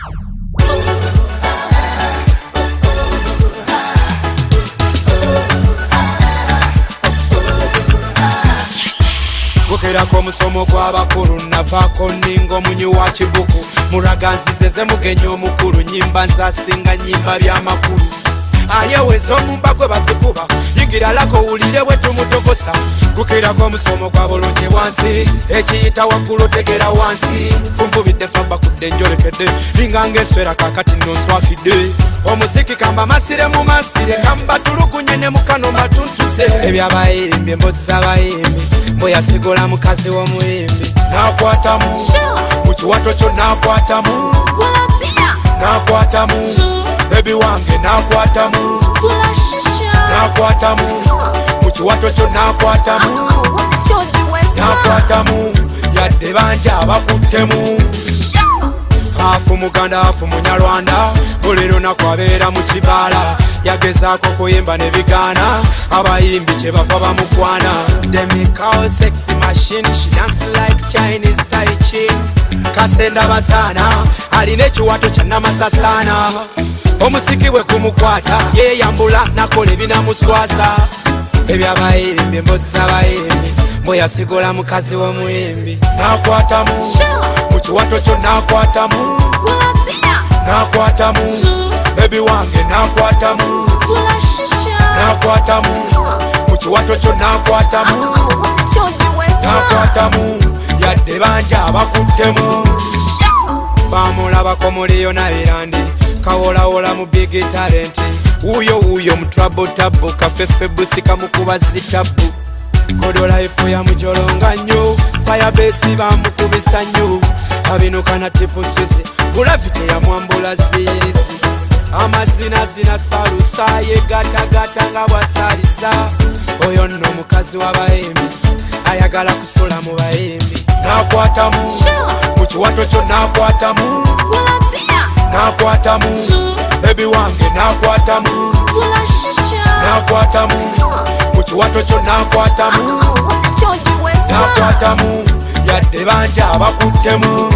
Gukerako musomo gw'abakulu navaako ningo munyi wa kibuku muraganzizeze mugenyi omukulu nyimba nzasinga nyimba by'amakulu ayeweza omumba gwe bazikuba yigira lako wulire bwe tumutokosa gukerako omusomo gwa bulungi wansi ekiyita waggulu tegera wansi funvubidde faba kudde njolekedde linga ng'eswera kakati nonswakidde omuziki kamba masire mu masire kamba tulugunye ne mukano mbatuntuze ebyabayimbi emboozi z'abayimbi mboyasigula mukazi w'omuyimbi nakwatamu mu kiwato kyo nakwatamu nakwatamu bebi wange nakwatamu nakwatamu mu kiwato kyo nakwatamu nakwatamu yadde banja abakuttemu afu muganda afu munyarwanda buli lunaku abeera mu kibaala yagezaako kuyimba ne bigaana abayimbi kye bava bamukwana demikao sexy machine she dance like Chinese Tai Chi kasenda basaana alina ekiwato kya namasasaana omusiki bwe kumukwata yeyambula nakola ebinamuswasa ebyabayimbi emboozi z'abayimbi mboyasigula mukazi w'omuyimbi nakwatamu mu kiwato kyo nakwatamu nakwatamu bebi wange nakwatamu nakwatamu mu kiwato kyo nakwatamu nakwatamu yadde banja abakuttemu bamulabako muri Yonairandi kawolawola mu big talent wuyo mu trouble tabu kafefe busika mukuba zitabu kodola ifu ya mujolonga nnyo firebase bamukubisa nnyo abinuka na tipu swisi gulavite ya mwambula ziisi amazina salusa yegatagata nga bwasalisa oyo nno mukazi w'abayimbi ayagala kusula mu bayimbi nakwatamu mu kiwato kyo nakwatamu nakwatamu bebi wange nakwatamu nakwatamu mu kiwato kyo nakwatamu nakwatamu yadde banja abakuttemu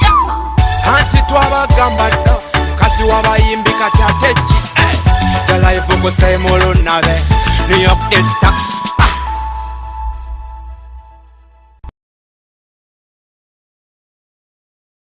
anti twabagamba dda mukazi w'abayimbi kati ate ki jalayivuko saimolo nabe New York Esther